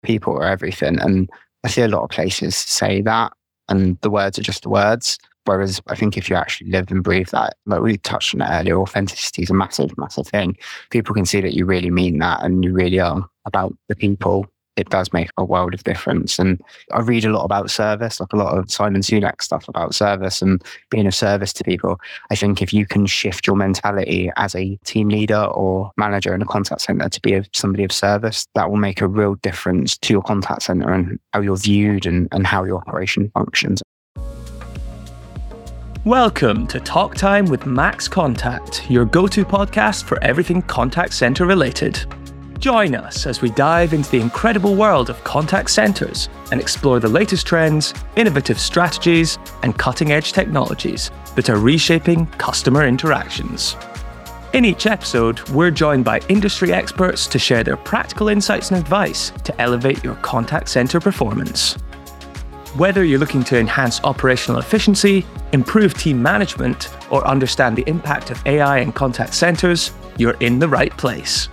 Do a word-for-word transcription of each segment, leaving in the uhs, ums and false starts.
people are everything. And I see a lot of places say that, and the words are just the words. Whereas I think if you actually live and breathe that, like we touched on it earlier, authenticity is a massive, massive thing. People can see that you really mean that and you really are about the people. It does make a world of difference. And I read a lot about service, like a lot of Simon Sinek stuff about service and being of service to people. I think if you can shift your mentality as a team leader or manager in a contact center to be somebody of service, that will make a real difference to your contact center and how you're viewed and, and how your operation functions. Welcome to Talk Time with Max Contact, your go-to podcast for everything contact center related. Join us as we dive into the incredible world of contact centers and explore the latest trends, innovative strategies, and cutting-edge technologies that are reshaping customer interactions. In each episode, we're joined by industry experts to share their practical insights and advice to elevate your contact center performance. Whether you're looking to enhance operational efficiency, improve team management, or understand the impact of A I in contact centers, you're in the right place.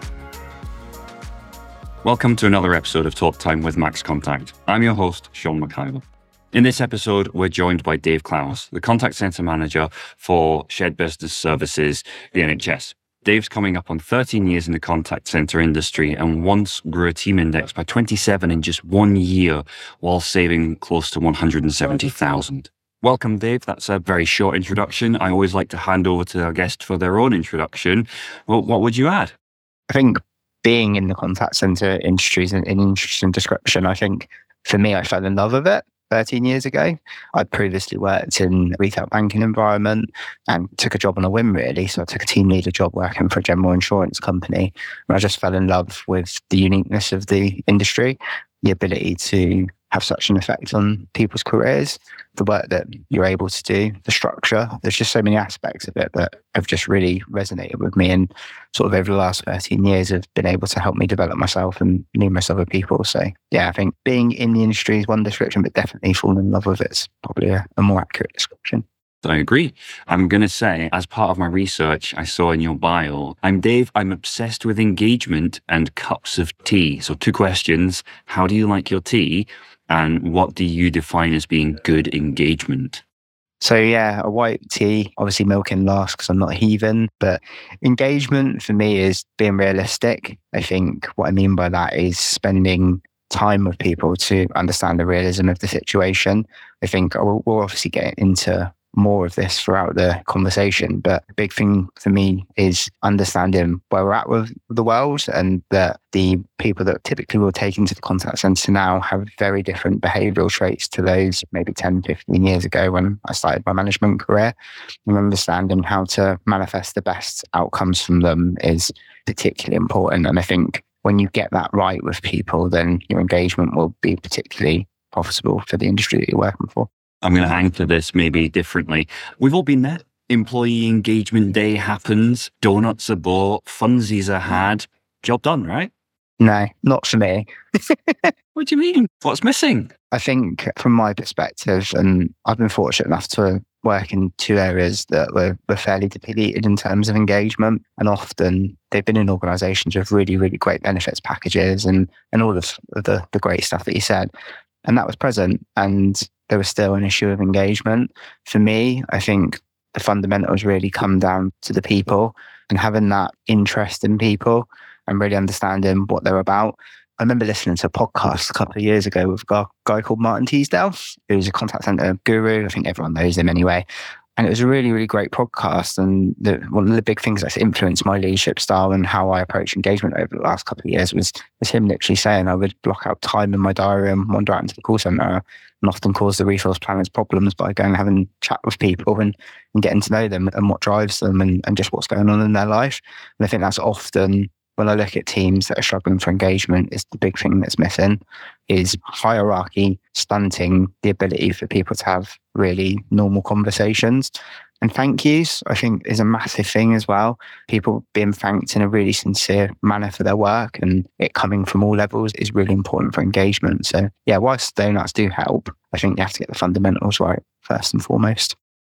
Welcome to another episode of Talk Time with Max Contact. I'm your host, Sean McIver. In this episode, we're joined by Dave Clowes, the Contact Centre Manager for Shared Business Services, the N H S. Dave's coming up on thirteen years in the contact center industry and once grew a team index by twenty-seven in just one year while saving close to one hundred seventy thousand. Welcome, Dave. That's a very short introduction. I always like to hand over to our guest for their own introduction. Well, what would you add? I think being in the contact center industry is an, an interesting description. I think for me, I fell in love with it thirteen years ago. I'd previously worked in a retail banking environment and took a job on a whim, really. So I took a team leader job working for a general insurance company. And I just fell in love with the uniqueness of the industry, the ability to have such an effect on people's careers, the work that you're able to do, the structure. There's just so many aspects of it that have just really resonated with me, and sort of over the last thirteen years have been able to help me develop myself and numerous other people. So yeah, I think being in the industry is one description, but definitely falling in love with it's probably a, a more accurate description. I agree. I'm going to say, as part of my research, I saw in your bio, I'm Dave, I'm obsessed with engagement and cups of tea. So two questions. How do you like your tea? And what do you define as being good engagement? So yeah, a white tea, obviously milk in last because I'm not a heathen, but engagement for me is being realistic. I think what I mean by that is spending time with people to understand the realism of the situation. I think we'll, we'll obviously get into more of this throughout the conversation, but the big thing for me is understanding where we're at with the world, and that the people that typically will take into the contact centre now have very different behavioural traits to those maybe ten, fifteen years ago when I started my management career. And understanding how to manifest the best outcomes from them is particularly important. And I think when you get that right with people, then your engagement will be particularly profitable for the industry that you're working for. I'm going to anchor this maybe differently. We've all been there. Employee engagement day happens, donuts are bought, funsies are had. Job done, right? No, not for me. What do you mean? What's missing? I think from my perspective, and I've been fortunate enough to work in two areas that were, were fairly depleted in terms of engagement. And often they've been in organisations with really, really great benefits packages and, and all of the, the great stuff that you said. And that was present. And there was still an issue of engagement. For me, I think the fundamentals really come down to the people and having that interest in people and really understanding what they're about. I remember listening to a podcast a couple of years ago with a guy, guy called Martin Teasdale, who's a contact center guru. I think everyone knows him anyway. And it was a really, really great podcast. And the, one of the big things that's influenced my leadership style and how I approach engagement over the last couple of years was, was him literally saying I would block out time in my diary and wander out into the call center and often cause the resource planners problems by going and having a chat with people and, and getting to know them and what drives them and, and just what's going on in their life. And I think that's often, when I look at teams that are struggling for engagement, is the big thing that's missing is hierarchy, stunting the ability for people to have really normal conversations. And thank yous, I think, is a massive thing as well. People being thanked in a really sincere manner for their work and it coming from all levels is really important for engagement. So yeah, whilst donuts do help, I think you have to get the fundamentals right first and foremost.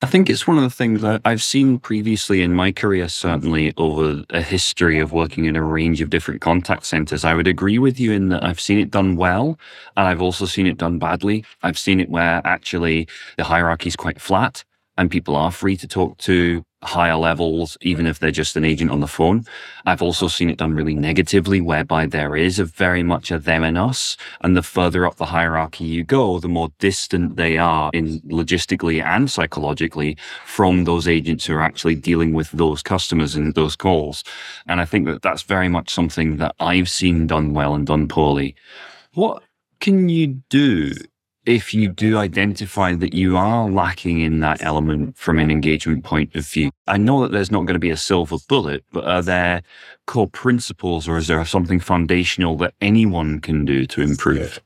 I think it's one of the things that I've seen previously in my career, certainly over a history of working in a range of different contact centers. I would agree with you in that I've seen it done well, and I've also seen it done badly. I've seen it where actually the hierarchy is quite flat and people are free to talk to higher levels, even if they're just an agent on the phone. I've also seen it done really negatively, whereby there is a very much a them and us. And the further up the hierarchy you go, the more distant they are in logistically and psychologically from those agents who are actually dealing with those customers and those calls. And I think that that's very much something that I've seen done well and done poorly. What can you do if you do identify that you are lacking in that element from an engagement point of view? I know that there's not going to be a silver bullet, but are there core principles, or is there something foundational that anyone can do to improve?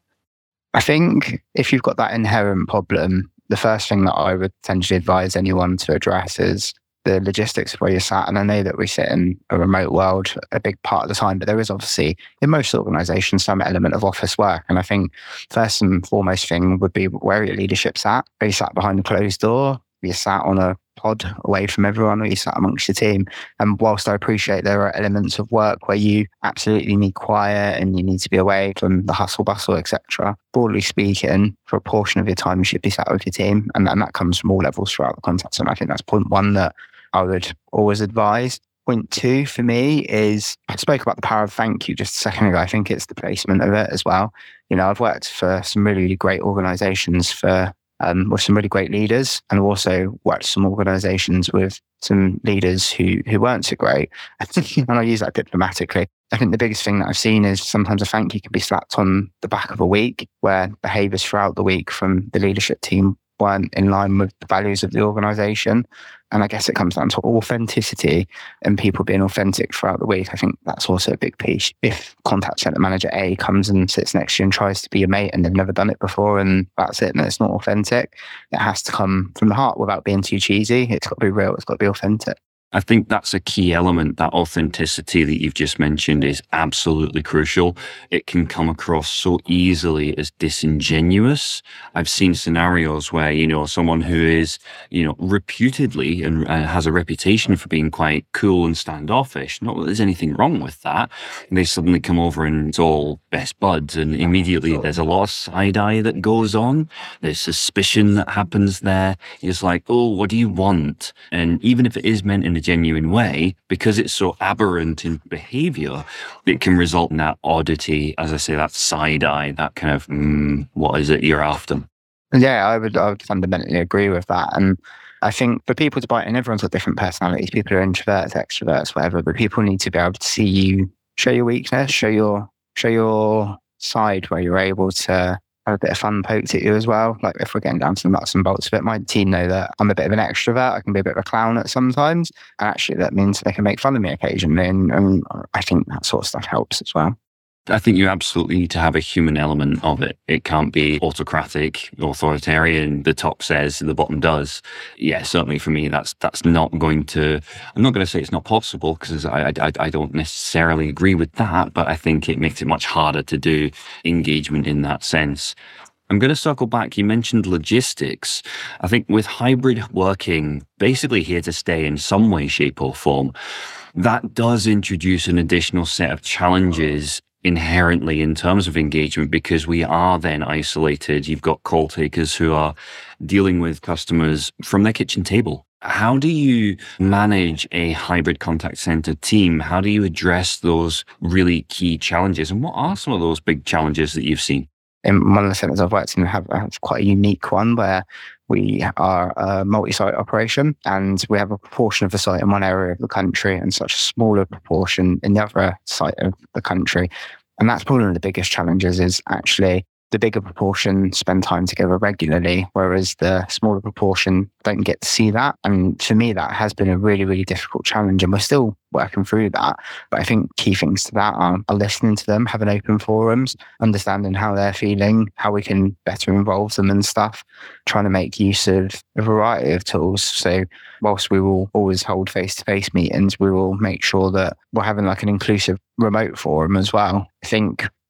I think if you've got that inherent problem, the first thing that I would potentially advise anyone to address is the logistics of where you're sat. And I know that we sit in a remote world a big part of the time, but there is obviously in most organizations some element of office work. And I think first and foremost thing would be where your leadership's at. Are you sat behind a closed door? Are you sat on a pod away from everyone, or are you sat amongst your team? And whilst I appreciate there are elements of work where you absolutely need quiet and you need to be away from the hustle bustle, et cetera, broadly speaking, for a portion of your time you should be sat with your team. And, and that comes from all levels throughout the contact center. I think that's point one that I would always advise. Point two for me is, I spoke about the power of thank you just a second ago. I think it's the placement of it as well. You know, I've worked for some really, really great organizations for um, with some really great leaders, and also worked some organizations with some leaders who who weren't so great. And I use that diplomatically. I think the biggest thing that I've seen is sometimes a thank you can be slapped on the back of a week where behaviors throughout the week from the leadership team weren't in line with the values of the organization. And I guess it comes down to authenticity and people being authentic throughout the week. I think that's also a big piece. If contact center manager A comes and sits next to you and tries to be your mate and they've never done it before and that's it and it's not authentic, it has to come from the heart without being too cheesy. It's got to be real. It's got to be authentic. I think that's a key element. That authenticity that you've just mentioned is absolutely crucial. It can come across so easily as disingenuous. I've seen scenarios where, you know, someone who is, you know, reputedly and uh, has a reputation for being quite cool and standoffish, not that there's anything wrong with that, and they suddenly come over and it's all best buds, and immediately there's a lot of side eye that goes on. There's suspicion that happens there. It's like, oh, what do you want? And even if it is meant in a genuine way, because it's so aberrant in behavior, it can result in that oddity, as I say, that side eye, that kind of, mm, what is it you're after? Yeah, I would, I would fundamentally agree with that. And I think for people to buy it, and everyone's got different personalities, people are introverts, extroverts, whatever, but people need to be able to see you, show your weakness, show your, show your side where you're able to have a bit of fun poked at you as well. Like if we're getting down to the nuts and bolts of it, my team know that I'm a bit of an extrovert. I can be a bit of a clown at sometimes. And actually that means they can make fun of me occasionally. And, and I think that sort of stuff helps as well. I think you absolutely need to have a human element of it. It can't be autocratic, authoritarian. The top says, the bottom does. Yeah, certainly for me, that's that's not going to. I'm not going to say it's not possible because I, I I don't necessarily agree with that, but I think it makes it much harder to do engagement in that sense. I'm going to circle back. You mentioned logistics. I think with hybrid working basically here to stay in some way, shape, or form, that does introduce an additional set of challenges inherently in terms of engagement, because we are then isolated. You've got call takers who are dealing with customers from their kitchen table. How do you manage a hybrid contact center team? How do you address those really key challenges? And what are some of those big challenges that you've seen? In one of the centers I've worked in, have, have quite a unique one where we are a multi-site operation and we have a proportion of the site in one area of the country and such a smaller proportion in the other site of the country. And that's probably one of the biggest challenges, is actually the bigger proportion spend time together regularly, whereas the smaller proportion don't get to see that. And for me, that has been a really, really difficult challenge. And we're still working through that. But I think key things to that are, are listening to them, having open forums, understanding how they're feeling, how we can better involve them and stuff, trying to make use of a variety of tools. So whilst we will always hold face-to-face meetings, we will make sure that we're having like an inclusive remote forum as well. I think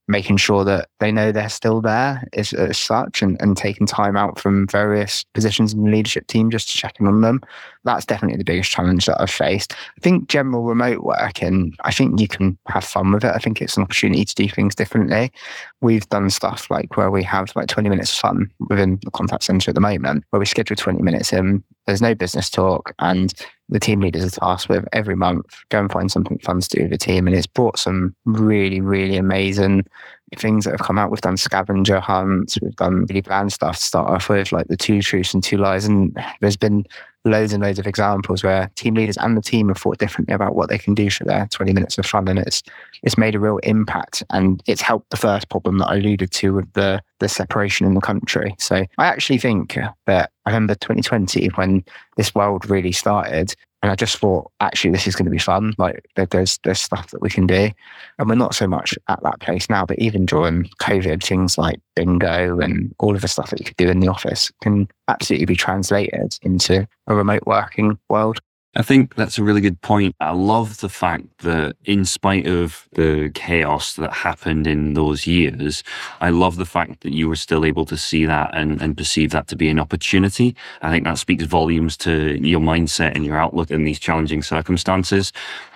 making sure that they know they're still there as, as such, and, and taking time out from various positions in the leadership team just to check in on them. That's definitely the biggest challenge that I've faced. I think general remote working, I think you can have fun with it. I think it's an opportunity to do things differently. We've done stuff like where we have like twenty minutes of fun within the contact center at the moment, where we schedule twenty minutes in, there's no business talk, and the team leaders are tasked with every month, go and find something fun to do with the team. And it's brought some really, really amazing things that have come out. We've done scavenger hunts, we've done really planned stuff to start off with, like the two truths and two lies. And there's been loads and loads of examples where team leaders and the team have thought differently about what they can do for their twenty minutes of fun. And it's it's made a real impact, and it's helped the first problem that I alluded to with the, the separation in the country. So I actually think that I remember twenty twenty when this world really started, and I just thought, actually, this is going to be fun. Like there's there's stuff that we can do, and we're not so much at that place now. But even during COVID, things like bingo and all of the stuff that you could do in the office can absolutely be translated into a remote working world. I think that's a really good point. I love the fact that in spite of the chaos that happened in those years, I love the fact that you were still able to see that and, and perceive that to be an opportunity. I think that speaks volumes to your mindset and your outlook in these challenging circumstances.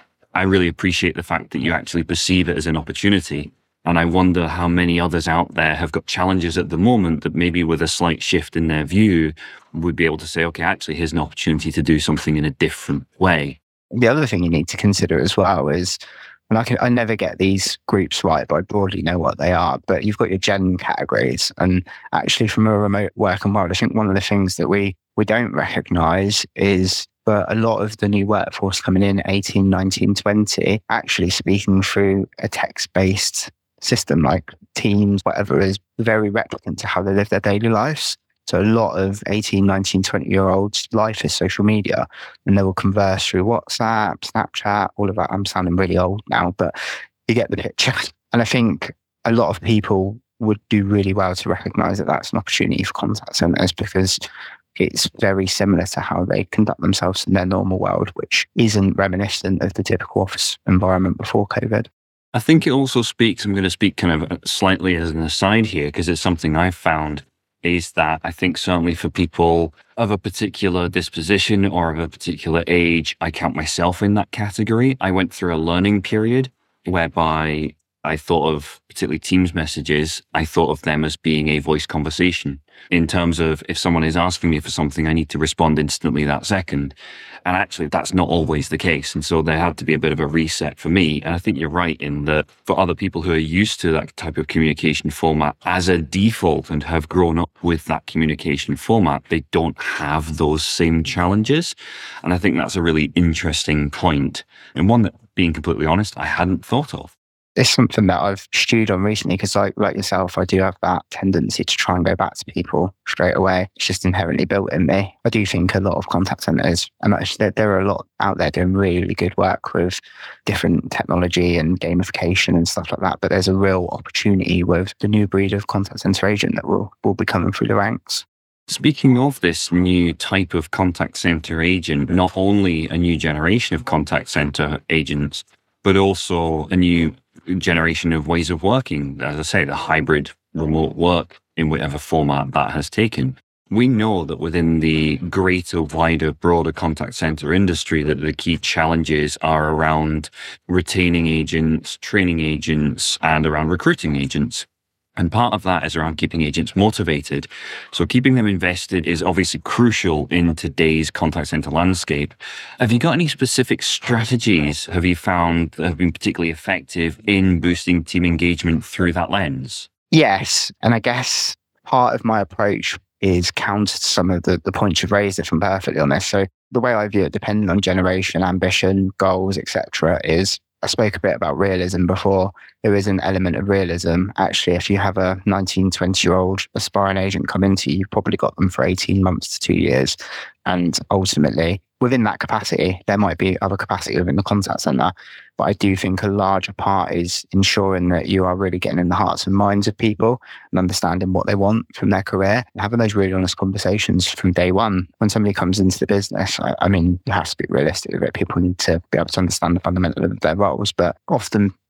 I really appreciate the fact that you actually perceive it as an opportunity. And I wonder how many others out there have got challenges at the moment that maybe with a slight shift in their view would be able to say, okay, actually, here's an opportunity to do something in a different way. The other thing you need to consider as well is, and I can I never get these groups right, but I broadly know what they are. But you've got your gen categories. And actually from a remote working world, I think one of the things that we, we don't recognise is but a lot of the new workforce coming in, eighteen, nineteen, twenty, actually speaking through a text-based system like Teams, whatever, is very replicant to how they live their daily lives. So a lot of eighteen, nineteen, twenty year olds' life is social media, and they will converse through WhatsApp, Snapchat, all of that. I'm sounding really old now, but you get the picture. And I think a lot of people would do really well to recognize that that's an opportunity for contact centers, because it's very similar to how they conduct themselves in their normal world, which isn't reminiscent of the typical office environment before COVID. I think it also speaks, I'm going to speak kind of slightly as an aside here, because it's something I've found, is that I think certainly for people of a particular disposition or of a particular age, I count myself in that category. I went through a learning period whereby I thought of, particularly Teams messages, I thought of them as being a voice conversation. In terms of if someone is asking me for something, I need to respond instantly that second. And actually, that's not always the case. And so there had to be a bit of a reset for me. And I think you're right in that for other people who are used to that type of communication format as a default and have grown up with that communication format, they don't have those same challenges. And I think that's a really interesting point, and one that, being completely honest, I hadn't thought of. It's something that I've stewed on recently, because like, like yourself, I do have that tendency to try and go back to people straight away. It's just inherently built in me. I do think a lot of contact centers, and actually there are a lot out there doing really good work with different technology and gamification and stuff like that. But there's a real opportunity with the new breed of contact center agent that will, will be coming through the ranks. Speaking of this new type of contact center agent, not only a new generation of contact center agents, but also a new generation of ways of working. As I say, the hybrid remote work in whatever format that has taken. We know that within the greater, wider, broader contact center industry, that the key challenges are around retaining agents, training agents, and around recruiting agents. And part of that is around keeping agents motivated. So keeping them invested is obviously crucial in today's contact center landscape. Have you got any specific strategies have you found that have been particularly effective in boosting team engagement through that lens? Yes. And I guess part of my approach is counter to some of the, the points you've raised, if I'm perfectly honest. So the way I view it, depending on generation, ambition, goals, et cetera, is I spoke a bit about realism before. There is an element of realism. Actually, if you have a nineteen, twenty year old aspiring agent come into you, you've probably got them for eighteen months to two years. And ultimately, within that capacity, there might be other capacity within the contact center. But I do think a larger part is ensuring that you are really getting in the hearts and minds of people and understanding what they want from their career, and having those really honest conversations from day one. When somebody comes into the business, I, I mean, you have to be realistic with it. People need to be able to understand the fundamentals of their roles, but often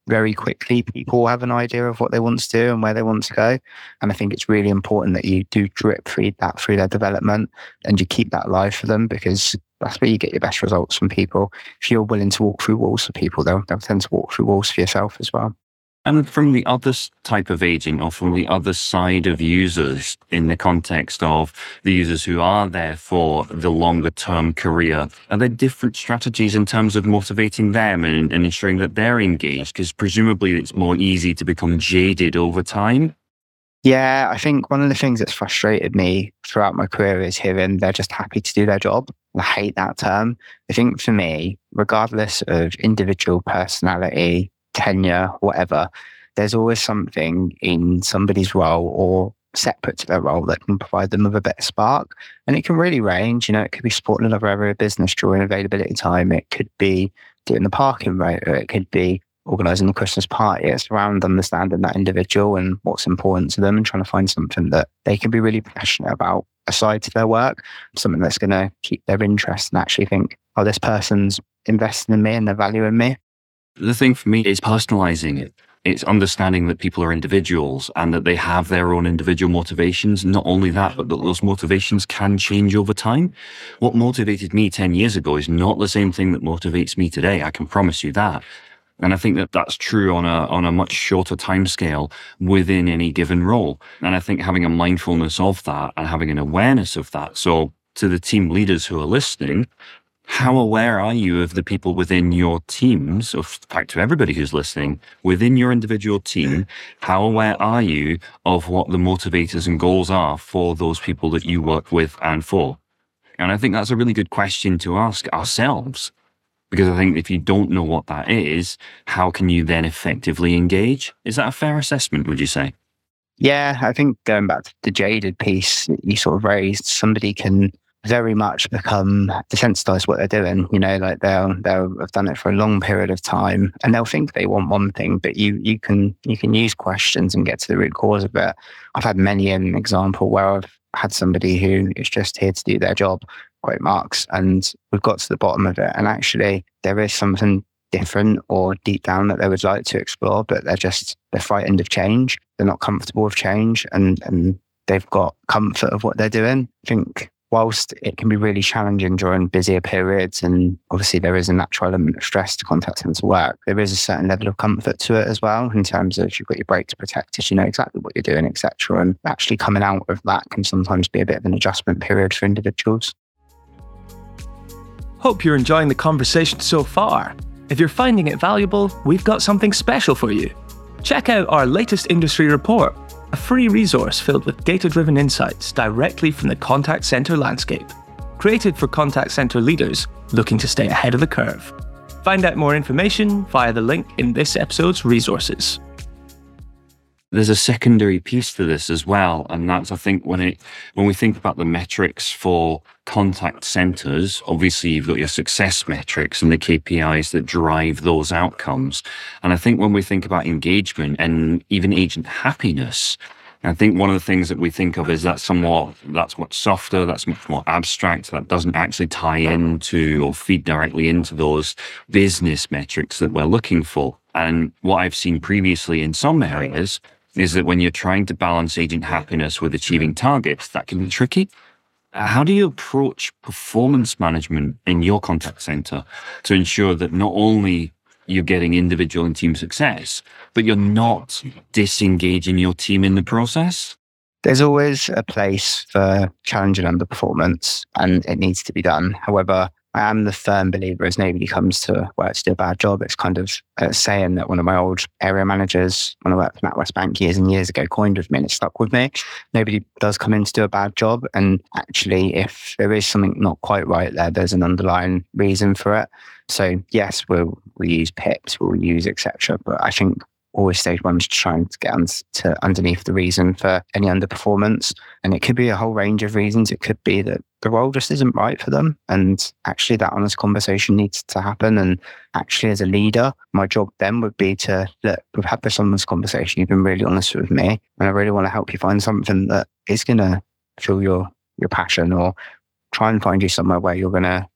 very quickly people have an idea of what they want to do and where they want to go. And I think it's really important that you do drip feed that through their development and you keep that alive for them, because that's where you get your best results from people. If you're willing to walk through walls for people, they'll, they'll tend to walk through walls for yourself as well. And from the other type of agent, or from the other side of users, in the context of the users who are there for the longer term career, are there different strategies in terms of motivating them and, and ensuring that they're engaged? Because presumably it's more easy to become jaded over time. Yeah, I think one of the things that's frustrated me throughout my career is hearing they're just happy to do their job. I hate that term. I think for me, regardless of individual personality, tenure, whatever, there's always something in somebody's role or separate to their role that can provide them with a better spark. And it can really range. You know, it could be supporting another area of business during availability time. It could be doing the parking rate, or it could be organising the Christmas party. It's around understanding that individual and what's important to them and trying to find something that they can be really passionate about aside to their work, something that's going to keep their interest and actually think, oh, this person's investing in me and they're valuing me. The thing for me is personalizing it. It's understanding that people are individuals and that they have their own individual motivations. Not only that, but that those motivations can change over time. What motivated me ten years ago is not the same thing that motivates me today. I can promise you that. And I think that that's true on a on a much shorter timescale within any given role. And I think having a mindfulness of that and having an awareness of that. So to the team leaders who are listening, how aware are you of the people within your teams, or in fact to everybody who's listening, within your individual team, how aware are you of what the motivators and goals are for those people that you work with and for? And I think that's a really good question to ask ourselves, because I think if you don't know what that is, how can you then effectively engage? Is that a fair assessment, would you say? Yeah, I think going back to the jaded piece you sort of raised, somebody can very much become desensitized what they're doing. You know, like they'll they'll have done it for a long period of time and they'll think they want one thing, but you you can you can use questions and get to the root cause of it. I've had many an example where I've had somebody who is just here to do their job, quote marks, and we've got to the bottom of it. And actually there is something different or deep down that they would like to explore, but they're just, they're frightened of change. They're not comfortable with change, and, and they've got comfort of what they're doing. I think whilst it can be really challenging during busier periods, and obviously there is a natural element of stress to contact centre work, there is a certain level of comfort to it as well, in terms of you've got your breaks protected, you know exactly what you're doing, et cetera. And actually coming out of that can sometimes be a bit of an adjustment period for individuals. Hope you're enjoying the conversation so far. If you're finding it valuable, we've got something special for you. Check out our latest industry report, a free resource filled with data-driven insights directly from the contact center landscape, created for contact center leaders looking to stay ahead of the curve. Find out more information via the link in this episode's resources. There's a secondary piece to this as well, and that's, I think, when it when we think about the metrics for contact centers, obviously you've got your success metrics and the K P Is that drive those outcomes. And I think when we think about engagement and even agent happiness, I think one of the things that we think of is that somewhat, that's much softer, that's much more abstract, that doesn't actually tie into or feed directly into those business metrics that we're looking for. And what I've seen previously in some areas is that when you're trying to balance agent happiness with achieving targets, that can be tricky. How do you approach performance management in your contact center to ensure that not only you're getting individual and team success, but you're not disengaging your team in the process? There's always a place for challenging underperformance, and it needs to be done. However, I am the firm believer, as nobody comes to work to do a bad job. It's kind of a saying that one of my old area managers, when I worked for NatWest Bank years and years ago, coined with me, and it stuck with me. Nobody does come in to do a bad job. And actually, if there is something not quite right there, there's an underlying reason for it. So yes, we'll, we'll use P I Ps, we'll use et cetera. But I think always stage one is trying to get un- to underneath the reason for any underperformance. And it could be a whole range of reasons. It could be that the role just isn't right for them. And actually that honest conversation needs to happen. And actually as a leader, my job then would be to, look, we've had this honest conversation. You've been really honest with me. And I really want to help you find something that is going to fill your, your passion, or try and find you somewhere where you're going to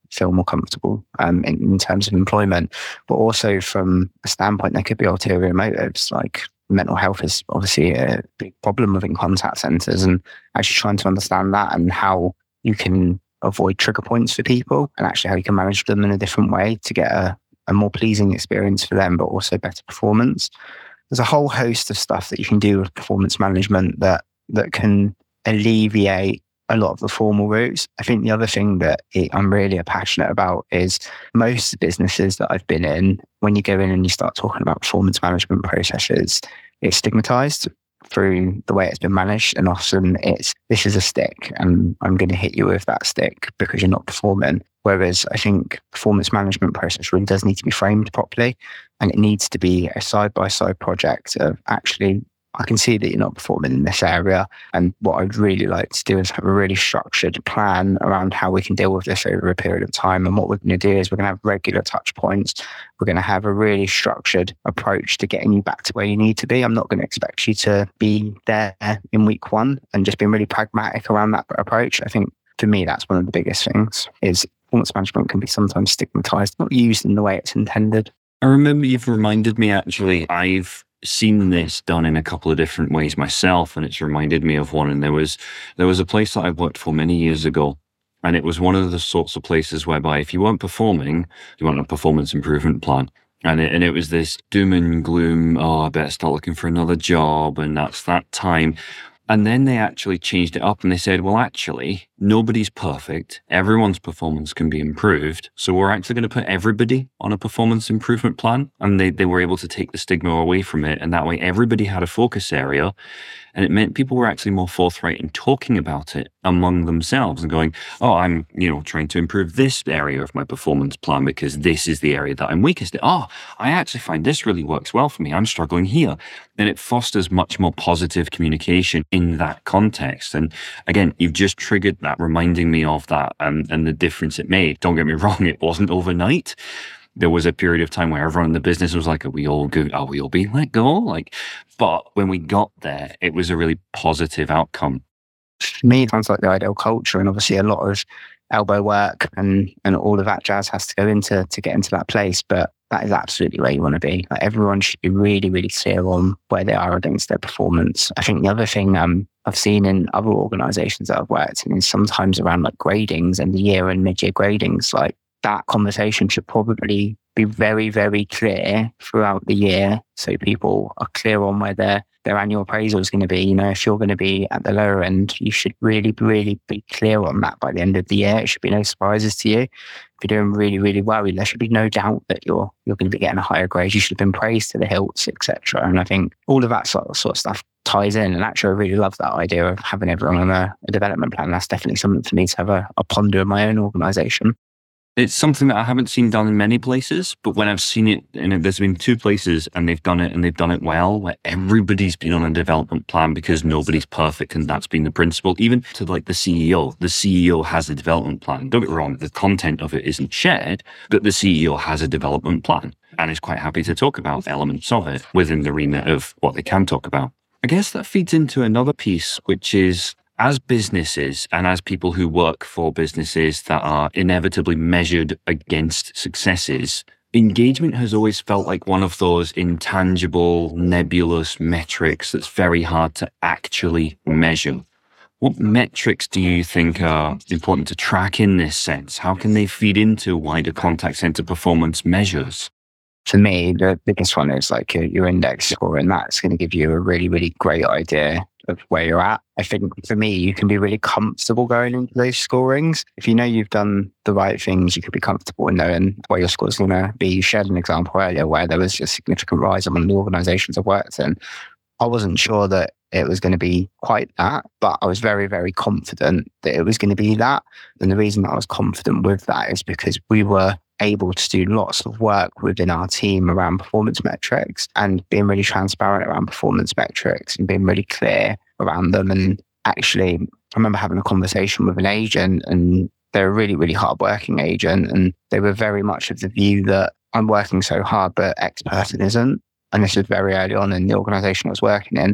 feel more comfortable um, in, in terms of employment. But also from a standpoint, there could be ulterior motives, like mental health is obviously a big problem within contact centres, and actually trying to understand that and how you can avoid trigger points for people and actually how you can manage them in a different way to get a, a more pleasing experience for them, but also better performance. There's a whole host of stuff that you can do with performance management that that can alleviate a lot of the formal routes. I think the other thing that it, I'm really passionate about is most businesses that I've been in, when you go in and you start talking about performance management processes, it's stigmatized through the way it's been managed. And often it's, this is a stick and I'm going to hit you with that stick because you're not performing. Whereas I think performance management process really does need to be framed properly, and it needs to be a side-by-side project of actually, I can see that you're not performing in this area. And what I'd really like to do is have a really structured plan around how we can deal with this over a period of time. And what we're going to do is we're going to have regular touch points. We're going to have a really structured approach to getting you back to where you need to be. I'm not going to expect you to be there in week one, and just being really pragmatic around that approach. I think for me, that's one of the biggest things is performance management can be sometimes stigmatized, not used in the way it's intended. I remember you've reminded me, actually, I've seen this done in a couple of different ways myself, and it's reminded me of one. And there was there was a place that I worked for many years ago, and it was one of the sorts of places whereby if you weren't performing, you want a performance improvement plan. And it, and it was this doom and gloom, oh, I better start looking for another job, and that's that time. And then they actually changed it up and they said, well, actually, nobody's perfect. Everyone's performance can be improved. So we're actually going to put everybody on a performance improvement plan. And they, they were able to take the stigma away from it. And that way everybody had a focus area. And it meant people were actually more forthright in talking about it among themselves and going, oh, I'm, you know, trying to improve this area of my performance plan because this is the area that I'm weakest at. Oh, I actually find this really works well for me. I'm struggling here. And it fosters much more positive communication in that context. And again, you've just triggered that, reminding me of that and, and the difference it made. Don't get me wrong, it wasn't overnight. There was a period of time where everyone in the business was like, are we all good? Are we all being let go? Like, but when we got there, it was a really positive outcome. For me, it sounds like the ideal culture, and obviously a lot of elbow work and, and all of that jazz has to go into to get into that place. But that is absolutely where you want to be. Like, everyone should be really, really clear on where they are against their performance. I think the other thing um, I've seen in other organizations that I've worked in is sometimes around like gradings and the year and mid-year gradings, like that conversation should probably be very, very clear throughout the year. So people are clear on where their, their annual appraisal is going to be. You know, if you're going to be at the lower end, you should really, really be clear on that by the end of the year. It should be no surprises to you. If you're doing really, really well, there should be no doubt that you're you're going to be getting a higher grade. You should have been praised to the hilts, et cetera. And I think all of that sort of, sort of stuff ties in. And actually, I really love that idea of having everyone on a, a development plan. That's definitely something for me to have a, a ponder in my own organisation. It's something that I haven't seen done in many places, but when I've seen it, and there's been two places and they've done it and they've done it well, where everybody's been on a development plan because nobody's perfect, and that's been the principle. Even to like the C E O, the C E O has a development plan. Don't get me wrong, the content of it isn't shared, but the C E O has a development plan and is quite happy to talk about elements of it within the remit of what they can talk about. I guess that feeds into another piece, which is, as businesses and as people who work for businesses that are inevitably measured against successes, engagement has always felt like one of those intangible, nebulous metrics that's very hard to actually measure. What metrics do you think are important to track in this sense? How can they feed into wider contact center performance measures? For me, the biggest one is like your, your index score, and that's going to give you a really, really great idea of where you're at. I think for me, you can be really comfortable going into those scorings. If you know you've done the right things, you could be comfortable in knowing where your score's going to be. You shared an example earlier where there was a significant rise among the organizations I've worked in. I wasn't sure that it was going to be quite that, but I was very, very confident that it was going to be that. And the reason I was confident with that is because we were able to do lots of work within our team around performance metrics and being really transparent around performance metrics and being really clear around them. And actually, I remember having a conversation with an agent, and they're a really, really hardworking agent. And they were very much of the view that I'm working so hard, but X person isn't. And this was very early on in the organization I was working in.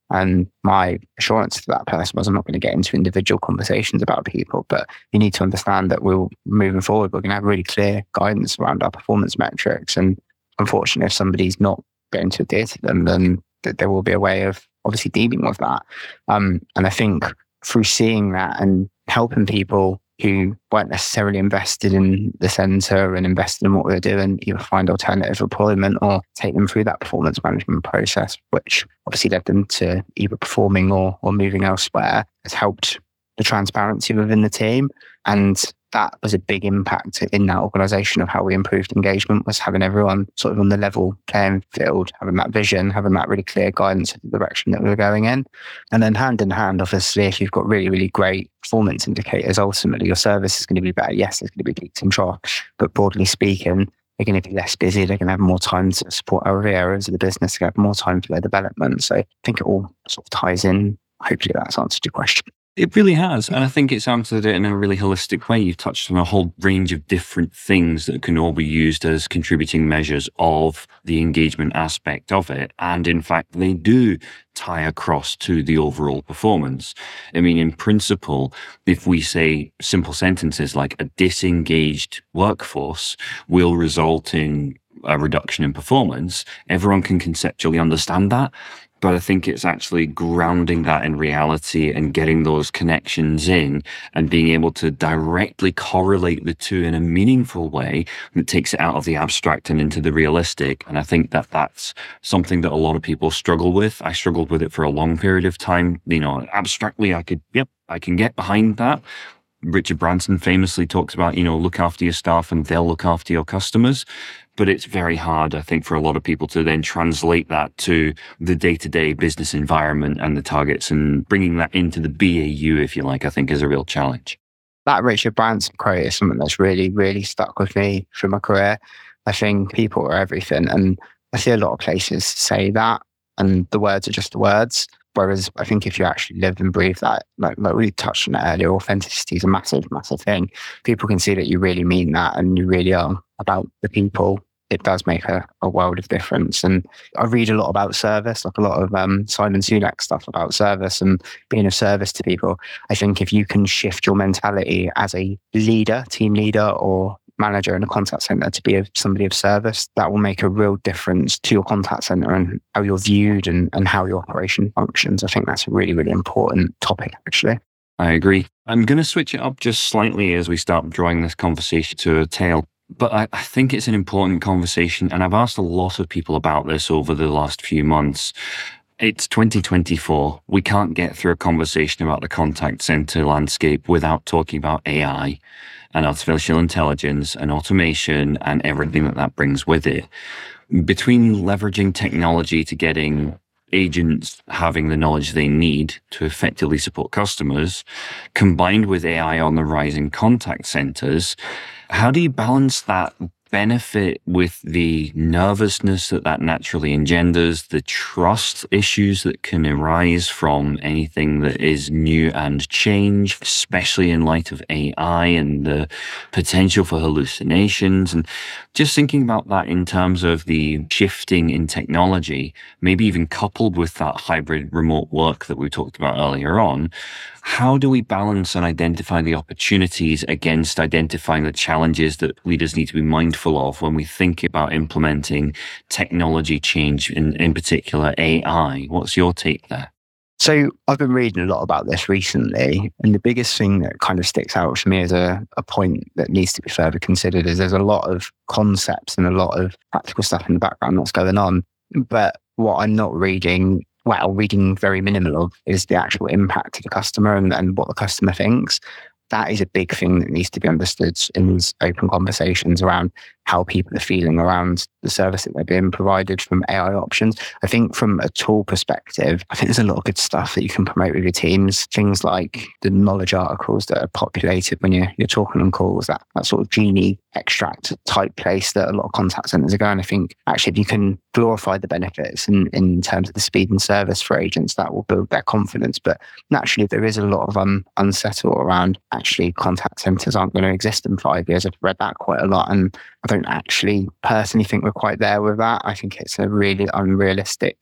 And my assurance to that person was, I'm not going to get into individual conversations about people, but you need to understand that we'll moving forward, we're going to have really clear guidance around our performance metrics. And unfortunately, if somebody's not going to adhere to them, then th- there will be a way of obviously dealing with that. Um, and I think through seeing that and helping people who weren't necessarily invested in the centre and invested in what we were doing, either find alternative employment or take them through that performance management process, which obviously led them to either performing or, or moving elsewhere, has helped the transparency within the team. And that was a big impact in that organisation of how we improved engagement, was having everyone sort of on the level playing field, having that vision, having that really clear guidance of the direction that we were going in. And then hand in hand, obviously, if you've got really, really great performance indicators, ultimately your service is going to be better. Yes, there's going to be peaks and troughs, but broadly speaking, they're going to be less busy. They're going to have more time to support other areas of the business. They're going to have more time for their development. So I think it all sort of ties in. Hopefully that's answered your question. It really has. And I think it's answered it in a really holistic way. You've touched on a whole range of different things that can all be used as contributing measures of the engagement aspect of it. And in fact, they do tie across to the overall performance. I mean, in principle, if we say simple sentences like a disengaged workforce will result in a reduction in performance, everyone can conceptually understand that. But I think it's actually grounding that in reality and getting those connections in and being able to directly correlate the two in a meaningful way that takes it out of the abstract and into the realistic. And I think that that's something that a lot of people struggle with. I struggled with it for a long period of time. You know, abstractly, I could, yep, I can get behind that. Richard Branson famously talks about, you know, look after your staff and they'll look after your customers. But it's very hard, I think, for a lot of people to then translate that to the day-to-day business environment and the targets, and bringing that into the B A U, if you like, I think is a real challenge. That Richard Branson quote is something that's really, really stuck with me through my career. I think people are everything. And I see a lot of places say that, and the words are just the words. Whereas I think if you actually live and breathe that, like, like we touched on it earlier, authenticity is a massive, massive thing. People can see that you really mean that and you really are about the people. It does make a, a world of difference. And I read a lot about service, like a lot of um, Simon Sinek stuff about service and being of service to people. I think if you can shift your mentality as a leader, team leader or manager in a contact center to be a, somebody of service, that will make a real difference to your contact center and how you're viewed and, and how your operation functions. I think that's a really, really important topic, actually. I agree. I'm going to switch it up just slightly as we start drawing this conversation to a tail. But I, I think it's an important conversation, and I've asked a lot of people about this over the last few months. It's twenty twenty-four. We can't get through a conversation about the contact center landscape without talking about A I and artificial intelligence and automation and everything that that brings with it. Between leveraging technology to getting agents having the knowledge they need to effectively support customers, combined with A I on the rise in contact centers, how do you balance that benefit with the nervousness that that naturally engenders, the trust issues that can arise from anything that is new and change, especially in light of A I and the potential for hallucinations? And just thinking about that in terms of the shifting in technology, maybe even coupled with that hybrid remote work that we talked about earlier on, how do we balance and identify the opportunities against identifying the challenges that leaders need to be mindful of when we think about implementing technology change, in, in particular A I? What's your take there? So I've been reading a lot about this recently, and the biggest thing that kind of sticks out for me as a, a point that needs to be further considered is there's a lot of concepts and a lot of practical stuff in the background that's going on. But what I'm not reading well, reading very minimal of is the actual impact to the customer and, and what the customer thinks. That is a big thing that needs to be understood in these open conversations around how people are feeling around the service that they're being provided from A I options. I think from a tool perspective, I think there's a lot of good stuff that you can promote with your teams. Things like the knowledge articles that are populated when you're, you're talking on calls, that, that sort of genie extract type place that a lot of contact centers are going. I think actually if you can glorify the benefits in, in terms of the speed and service for agents, that will build their confidence. But naturally, there is a lot of um, unsettle around actually contact centers aren't going to exist in five years. I've read that quite a lot, and I don't actually personally think we're quite there with that. I think it's a really unrealistic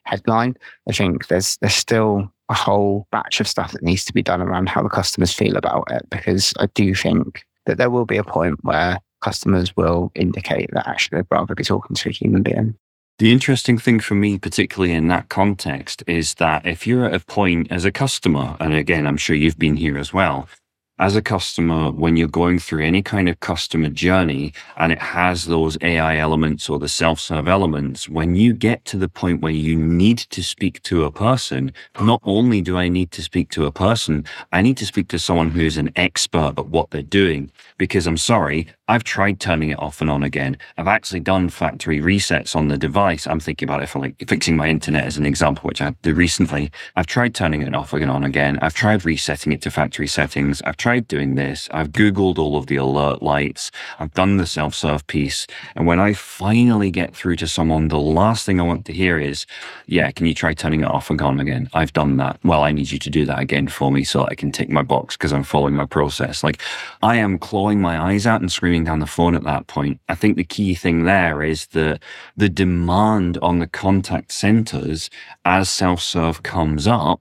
headline. I think there's there's still a whole batch of stuff that needs to be done around how the customers feel about it, because I do think that there will be a point where customers will indicate that actually they'd rather be talking to a human being. The interesting thing for me, particularly in that context, is that if you're at a point as a customer, and again, I'm sure you've been here as well, as a customer, when you're going through any kind of customer journey and it has those A I elements or the self-serve elements, when you get to the point where you need to speak to a person, not only do I need to speak to a person, I need to speak to someone who is an expert at what they're doing. Because I'm sorry, I've tried turning it off and on again. I've actually done factory resets on the device. I'm thinking about it for like fixing my internet as an example, which I did recently. I've tried turning it off and on again. I've tried resetting it to factory settings. I've tried doing this. I've Googled all of the alert lights. I've done the self-serve piece. And when I finally get through to someone, the last thing I want to hear is, yeah, can you try turning it off and on again? I've done that. Well, I need you to do that again for me so I can tick my box because I'm following my process. Like, I am clawing my eyes out and screaming down the phone at that point. I think the key thing there is that the demand on the contact centers as self-serve comes up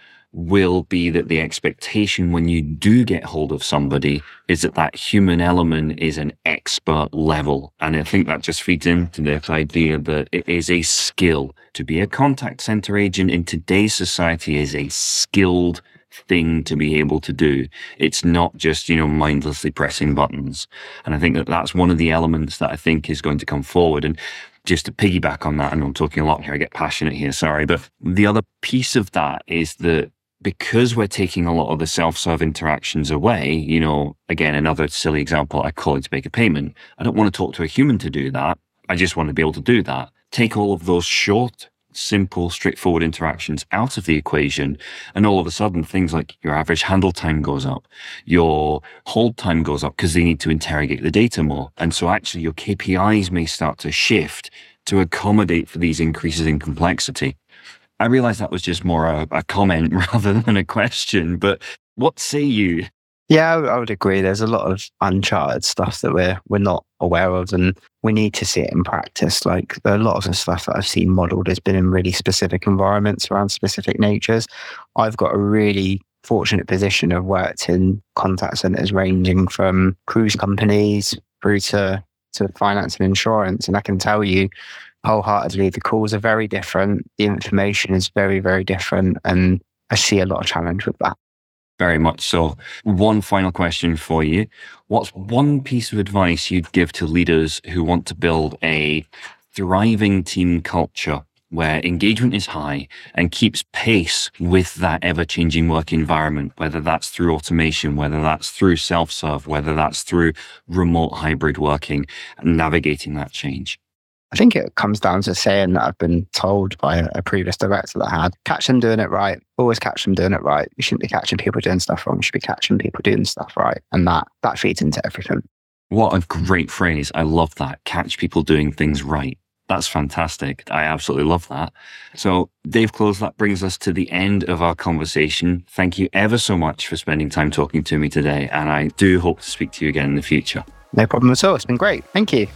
will be that the expectation when you do get hold of somebody is that that human element is an expert level. And I think that just feeds into this idea that it is a skill. To be a contact center agent in today's society is a skilled thing to be able to do. It's not just, you know, mindlessly pressing buttons. And I think that that's one of the elements that I think is going to come forward. And just to piggyback on that, and I'm talking a lot here, I get passionate here, sorry, but the other piece of that is that because we're taking a lot of the self-serve interactions away, you know, again, another silly example, I call it to make a payment. I don't want to talk to a human to do that. I just want to be able to do that. Take all of those short, simple, straightforward interactions out of the equation, and all of a sudden things like your average handle time goes up, your hold time goes up because they need to interrogate the data more. And so actually your K P Is may start to shift to accommodate for these increases in complexity. I realize that was just more a, a comment rather than a question, but what say you? Yeah, I would agree. There's a lot of uncharted stuff that we're we're not aware of, and we need to see it in practice. Like a lot of the stuff that I've seen modeled has been in really specific environments around specific natures. I've got a really fortunate position. I've worked in contact centers ranging from cruise companies through to, to finance and insurance, and I can tell you wholeheartedly, the calls are very different. The information is very, very different. And I see a lot of challenge with that. Very much so. One final question for you. What's one piece of advice you'd give to leaders who want to build a thriving team culture where engagement is high and keeps pace with that ever-changing work environment, whether that's through automation, whether that's through self-serve, whether that's through remote hybrid working, and navigating that change? I think it comes down to saying that I've been told by a, a previous director that I had, catch them doing it right. Always catch them doing it right. You shouldn't be catching people doing stuff wrong. You should be catching people doing stuff right. And that that feeds into everything. What a great phrase. I love that. Catch people doing things right. That's fantastic. I absolutely love that. So, Dave Close, that brings us to the end of our conversation. Thank you ever so much for spending time talking to me today. And I do hope to speak to you again in the future. No problem at all. It's been great. Thank you.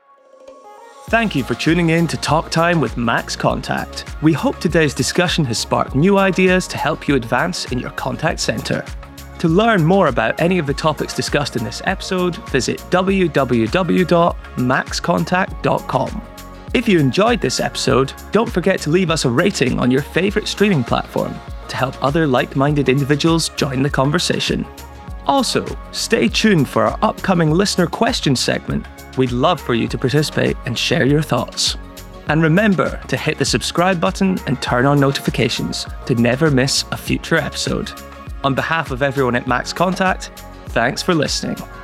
Thank you for tuning in to Talk Time with Max Contact. We hope today's discussion has sparked new ideas to help you advance in your contact center. To learn more about any of the topics discussed in this episode, visit w w w dot max contact dot com. If you enjoyed this episode, don't forget to leave us a rating on your favorite streaming platform to help other like-minded individuals join the conversation. Also, stay tuned for our upcoming listener question segment. We'd love for you to participate and share your thoughts. And remember to hit the subscribe button and turn on notifications to never miss a future episode. On behalf of everyone at Max Contact, thanks for listening.